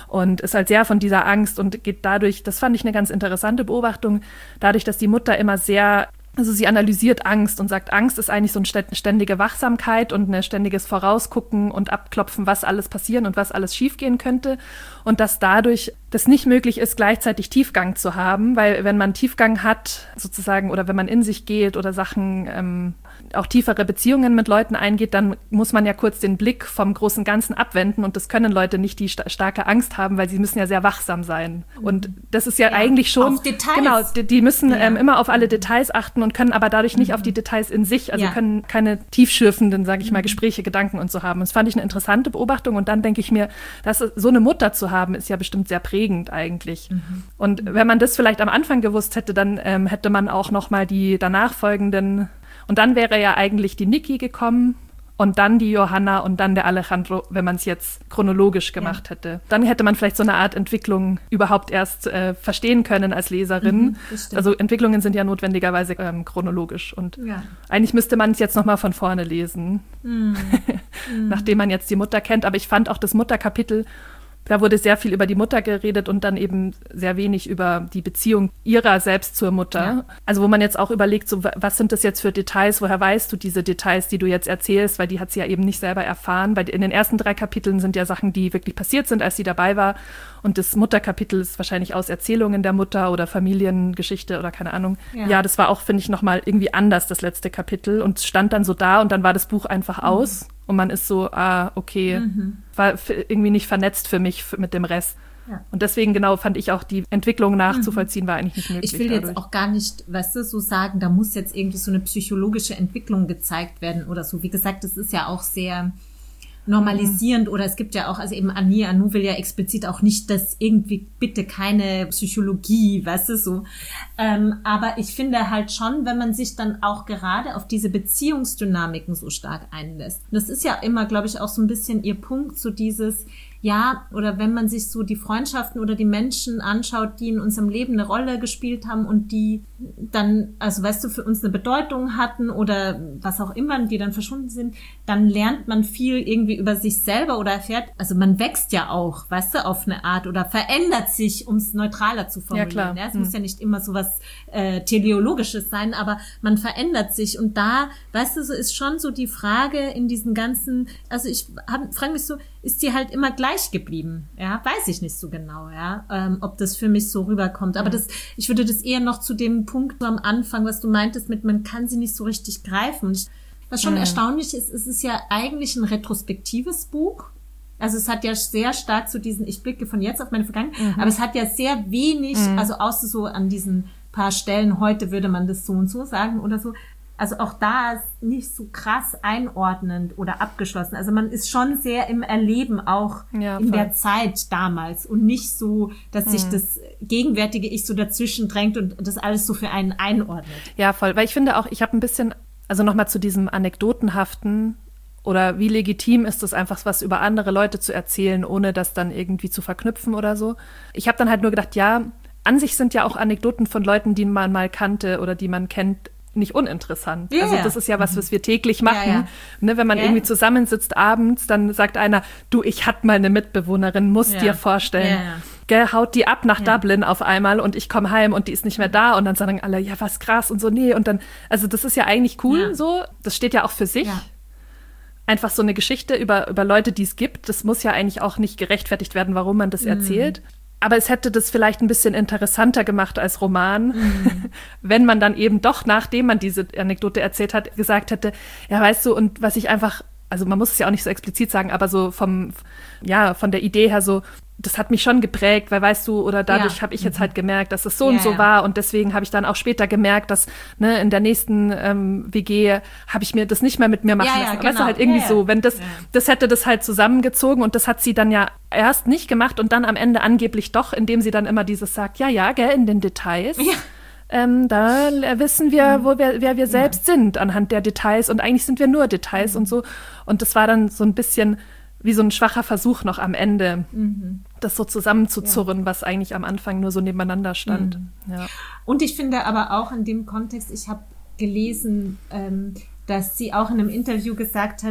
und ist halt sehr von dieser Angst und geht dadurch, das fand ich eine ganz interessante Beobachtung, dadurch, dass die Mutter immer sehr, also sie analysiert Angst und sagt, Angst ist eigentlich so eine ständige Wachsamkeit und ein ständiges Vorausgucken und Abklopfen, was alles passieren und was alles schiefgehen könnte. Und dass dadurch das nicht möglich ist, gleichzeitig Tiefgang zu haben, weil wenn man Tiefgang hat, sozusagen, oder wenn man in sich geht oder Sachen, ähm, auch tiefere Beziehungen mit Leuten eingeht, dann muss man ja kurz den Blick vom großen Ganzen abwenden und das können Leute nicht, die sta- starke Angst haben, weil sie müssen ja sehr wachsam sein. Und das ist ja, ja eigentlich schon, auf Details. Genau, die, die müssen ja. ähm, immer auf alle Details achten und können aber dadurch nicht mhm. auf die Details in sich, also ja. können keine tiefschürfenden, sage ich mal, Gespräche, Gedanken und so haben. Und das fand ich eine interessante Beobachtung und dann denke ich mir, dass so eine Mutter zu haben, ist ja bestimmt sehr prägend eigentlich. Mhm. Und wenn man das vielleicht am Anfang gewusst hätte, dann ähm, hätte man auch noch mal die danach folgenden, und dann wäre ja eigentlich die Niki gekommen und dann die Johanna und dann der Alejandro, wenn man es jetzt chronologisch gemacht ja. hätte. Dann hätte man vielleicht so eine Art Entwicklung überhaupt erst äh, verstehen können als Leserin. Mhm, also Entwicklungen sind ja notwendigerweise ähm, chronologisch. Und ja. eigentlich müsste man es jetzt noch mal von vorne lesen, mhm. nachdem man jetzt die Mutter kennt. Aber ich fand auch das Mutterkapitel, da wurde sehr viel über die Mutter geredet und dann eben sehr wenig über die Beziehung ihrer selbst zur Mutter. Ja. Also wo man jetzt auch überlegt, so, was sind das jetzt für Details, woher weißt du diese Details, die du jetzt erzählst, weil die hat sie ja eben nicht selber erfahren. Weil in den ersten drei Kapiteln sind ja Sachen, die wirklich passiert sind, als sie dabei war. Und das Mutterkapitel ist wahrscheinlich aus Erzählungen der Mutter oder Familiengeschichte oder keine Ahnung. Ja, ja das war auch, finde ich, nochmal irgendwie anders, das letzte Kapitel. Und es stand dann so da und dann war das Buch einfach mhm. aus. Und man ist so, ah, okay, mhm. war f- irgendwie nicht vernetzt für mich f- mit dem Rest. Ja. Und deswegen genau fand ich auch, die Entwicklung nachzuvollziehen, mhm. war eigentlich nicht möglich. Ich will dadurch. jetzt auch gar nicht, weißt du, so sagen, da muss jetzt irgendwie so eine psychologische Entwicklung gezeigt werden oder so. Wie gesagt, das ist ja auch sehr normalisierend, oder es gibt ja auch, also eben Annie Ernaux will ja explizit auch nicht, dass irgendwie bitte keine Psychologie, weißt du, so. Ähm, aber ich finde halt schon, wenn man sich dann auch gerade auf diese Beziehungsdynamiken so stark einlässt. Und das ist ja immer, glaube ich, auch so ein bisschen ihr Punkt, so dieses, ja, oder wenn man sich so die Freundschaften oder die Menschen anschaut, die in unserem Leben eine Rolle gespielt haben und die dann, also weißt du, für uns eine Bedeutung hatten oder was auch immer, die dann verschwunden sind, dann lernt man viel irgendwie über sich selber oder erfährt, also man wächst ja auch, weißt du, auf eine Art oder verändert sich, um es neutraler zu formulieren. Ja, klar. Ja, es hm. muss ja nicht immer so was äh, Teleologisches sein, aber man verändert sich und da, weißt du, so ist schon so die Frage in diesen ganzen, also ich frage mich so, ist die halt immer gleich geblieben, ja, weiß ich nicht so genau, ja, ähm, ob das für mich so rüberkommt, aber mhm. das, ich würde das eher noch zu dem Punkt am Anfang, was du meintest mit, man kann sie nicht so richtig greifen, und ich, was schon mhm. erstaunlich ist, es ist ja eigentlich ein retrospektives Buch, also es hat ja sehr stark zu diesen, ich blicke von jetzt auf meine Vergangenheit, mhm. aber es hat ja sehr wenig, mhm. also außer so an diesen paar Stellen, heute würde man das so und so sagen oder so, also auch da ist nicht so krass einordnend oder abgeschlossen. Also man ist schon sehr im Erleben auch ja, in der Zeit damals und nicht so, dass sich mhm. das gegenwärtige Ich so dazwischen drängt und das alles so für einen einordnet. Ja, voll. Weil ich finde auch, ich habe ein bisschen, also nochmal zu diesem Anekdotenhaften oder wie legitim ist es einfach, was über andere Leute zu erzählen, ohne das dann irgendwie zu verknüpfen oder so. Ich habe dann halt nur gedacht, ja, an sich sind ja auch Anekdoten von Leuten, die man mal kannte oder die man kennt, nicht uninteressant. Yeah. Also das ist ja was, was wir täglich machen. Ja, ja. Ne, wenn man yeah. irgendwie zusammensitzt abends, dann sagt einer, du, ich hatte mal eine Mitbewohnerin, musst ja. dir vorstellen. Ja, ja. Gell, haut die ab nach ja. Dublin auf einmal und ich komme heim und die ist nicht mehr da und dann sagen alle, ja, was krass und so, nee. Und dann, also das ist ja eigentlich cool ja. so. Das steht ja auch für sich. Ja. Einfach so eine Geschichte über, über Leute, die es gibt. Das muss ja eigentlich auch nicht gerechtfertigt werden, warum man das mhm. erzählt. Aber es hätte das vielleicht ein bisschen interessanter gemacht als Roman, mhm. wenn man dann eben doch, nachdem man diese Anekdote erzählt hat, gesagt hätte, ja, weißt du, und was ich einfach, also man muss es ja auch nicht so explizit sagen, aber so vom, ja, von der Idee her so, das hat mich schon geprägt, weil weißt du, oder dadurch ja. habe ich jetzt halt gemerkt, dass es so ja, und so ja. war und deswegen habe ich dann auch später gemerkt, dass ne, in der nächsten ähm, W G habe ich mir das nicht mehr mit mir machen ja, lassen. Ja, genau. Weißt du, halt irgendwie ja, ja. so, wenn das, ja. das hätte das halt zusammengezogen und das hat sie dann ja erst nicht gemacht und dann am Ende angeblich doch, indem sie dann immer dieses sagt, ja, ja, gell, in den Details. Ja. Ähm, da wissen wir, wo wir, wer wir selbst ja. sind anhand der Details und eigentlich sind wir nur Details mhm. und so. Und das war dann so ein bisschen wie so ein schwacher Versuch noch am Ende, mhm. das so zusammenzuzurren, ja. was eigentlich am Anfang nur so nebeneinander stand. Mhm. Ja. Und ich finde aber auch in dem Kontext, ich habe gelesen, ähm, dass sie auch in einem Interview gesagt hat,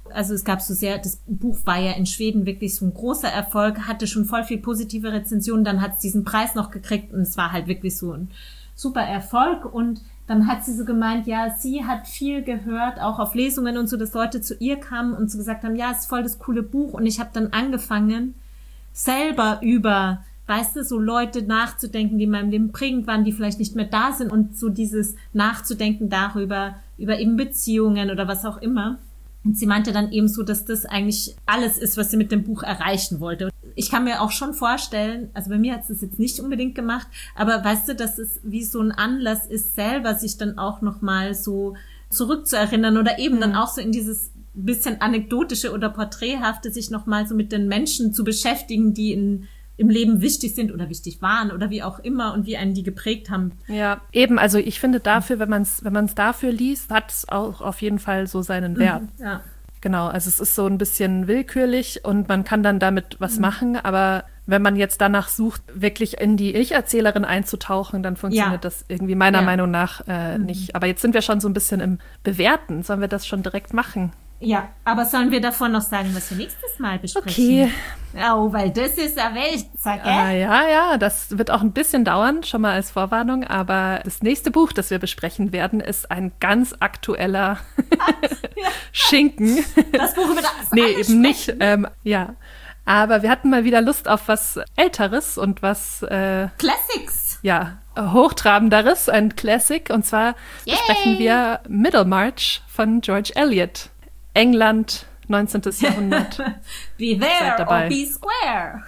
Also es gab so sehr, das Buch war ja in Schweden wirklich so ein großer Erfolg, hatte schon voll viel positive Rezensionen, dann hat es diesen Preis noch gekriegt und es war halt wirklich so ein super Erfolg. Und dann hat sie so gemeint, ja, sie hat viel gehört, auch auf Lesungen und so, dass Leute zu ihr kamen und so gesagt haben, ja, es ist voll das coole Buch. Und ich habe dann angefangen, selber über, weißt du, so Leute nachzudenken, die in meinem Leben prägend waren, die vielleicht nicht mehr da sind, und so dieses Nachzudenken darüber, über eben Beziehungen oder was auch immer. Und sie meinte dann eben so, dass das eigentlich alles ist, was sie mit dem Buch erreichen wollte. Ich kann mir auch schon vorstellen, also bei mir hat es das jetzt nicht unbedingt gemacht, aber weißt du, dass es wie so ein Anlass ist, selber sich dann auch nochmal so zurückzuerinnern oder eben mhm. dann auch so in dieses bisschen anekdotische oder porträthafte, sich nochmal so mit den Menschen zu beschäftigen, die in im Leben wichtig sind oder wichtig waren oder wie auch immer und wie einen die geprägt haben. Ja, eben, also ich finde dafür, wenn man es wenn man es dafür liest, hat es auch auf jeden Fall so seinen Wert. Mhm, ja. Genau, also es ist so ein bisschen willkürlich und man kann dann damit was mhm. machen, aber wenn man jetzt danach sucht, wirklich in die Ich-Erzählerin einzutauchen, dann funktioniert ja. das irgendwie meiner ja. Meinung nach äh, mhm. nicht. Aber jetzt sind wir schon so ein bisschen im Bewerten. Sollen wir das schon direkt machen? Ja, aber sollen wir davon noch sagen, was wir nächstes Mal besprechen? Okay. Oh, weil das ist eine Weltsache. Äh, ja, ja, das wird auch ein bisschen dauern, schon mal als Vorwarnung. Aber das nächste Buch, das wir besprechen werden, ist ein ganz aktueller ja. Schinken. Das Buch über das Nee, eben nicht. Ähm, ja, aber wir hatten mal wieder Lust auf was Älteres und was äh, Classics. Ja, hochtrabenderes, ein Classic. Und zwar Yay. besprechen wir Middlemarch von George Eliot. England, neunzehntes Jahrhundert. Be there or be square.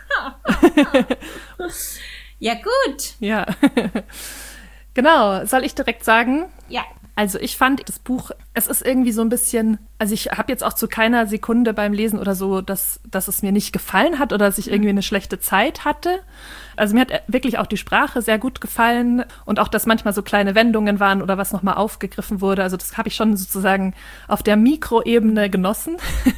Ja, gut. Ja. Genau. Soll ich direkt sagen? Ja. Also ich fand das Buch, es ist irgendwie so ein bisschen, also ich habe jetzt auch zu keiner Sekunde beim Lesen oder so, dass, dass es mir nicht gefallen hat oder dass ich irgendwie eine schlechte Zeit hatte. Also mir hat wirklich auch die Sprache sehr gut gefallen und auch, dass manchmal so kleine Wendungen waren oder was nochmal aufgegriffen wurde. Also das habe ich schon sozusagen auf der Mikroebene genossen.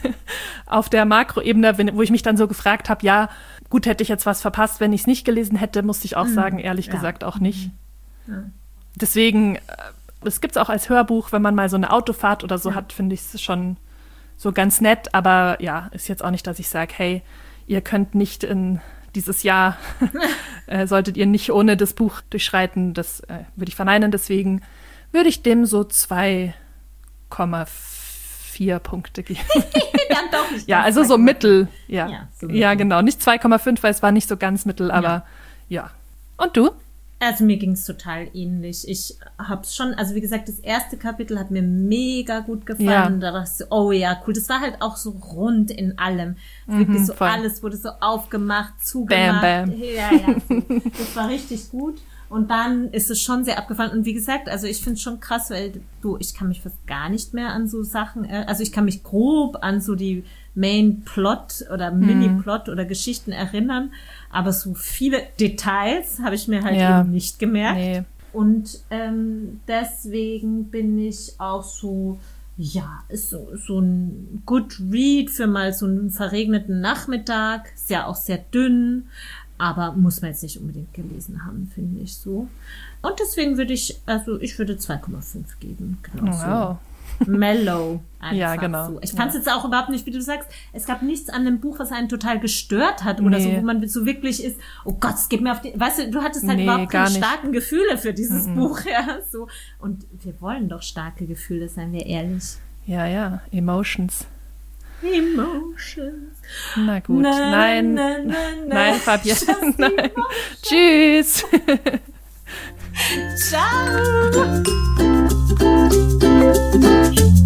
Auf der Makroebene, wo ich mich dann so gefragt habe, ja, gut, hätte ich jetzt was verpasst, wenn ich es nicht gelesen hätte, musste ich auch mhm. sagen, ehrlich ja. gesagt auch nicht. Ja. Deswegen, es gibt es auch als Hörbuch, wenn man mal so eine Autofahrt oder so ja. hat, finde ich es schon so ganz nett. Aber ja, ist jetzt auch nicht, dass ich sage, hey, ihr könnt nicht in dieses Jahr, äh, solltet ihr nicht ohne das Buch durchschreiten. Das äh, würde ich verneinen. Deswegen würde ich dem so zwei Komma vier Punkte geben. Dann doch nicht. Ja, also so mittel. Ja, ja, so ja genau. Nicht zwei Komma fünf, weil es war nicht so ganz mittel, aber ja. ja. Und du? Also mir ging es total ähnlich. Ich hab's schon, also wie gesagt, das erste Kapitel hat mir mega gut gefallen. Ja. Da dachte ich so, oh ja, cool. Das war halt auch so rund in allem. Mhm, wirklich so, voll. Alles wurde so aufgemacht, zugemacht. Bam, bam. Ja, ja. So. Das war richtig gut. Und dann ist es schon sehr abgefallen. Und wie gesagt, also ich finde es schon krass, weil du, ich kann mich fast gar nicht mehr an so Sachen, also ich kann mich grob an so die Main-Plot oder Mini-Plot oder Geschichten erinnern, aber so viele Details habe ich mir halt ja. eben nicht gemerkt. Nee. Und ähm, deswegen bin ich auch so, ja, ist so, so ein Good Read für mal so einen verregneten Nachmittag. Ist ja auch sehr dünn, aber muss man jetzt nicht unbedingt gelesen haben, finde ich so. Und deswegen würde ich, also ich würde zwei Komma fünf geben. Genau wow. so. Mellow. Einfach ja, genau. So. Ich fand es ja. jetzt auch überhaupt nicht, wie du sagst, es gab nichts an dem Buch, was einen total gestört hat oder nee. so, wo man so wirklich ist, oh Gott, es geht mir auf die, weißt du, du hattest halt nee, überhaupt keine starken Gefühle für dieses mm-mm. Buch, ja, so. Und wir wollen doch starke Gefühle, seien wir ehrlich. Ja, ja, Emotions. Emotions. Na gut, na, nein, na, na, na, nein, Fabian, nein. Tschüss. Ciao.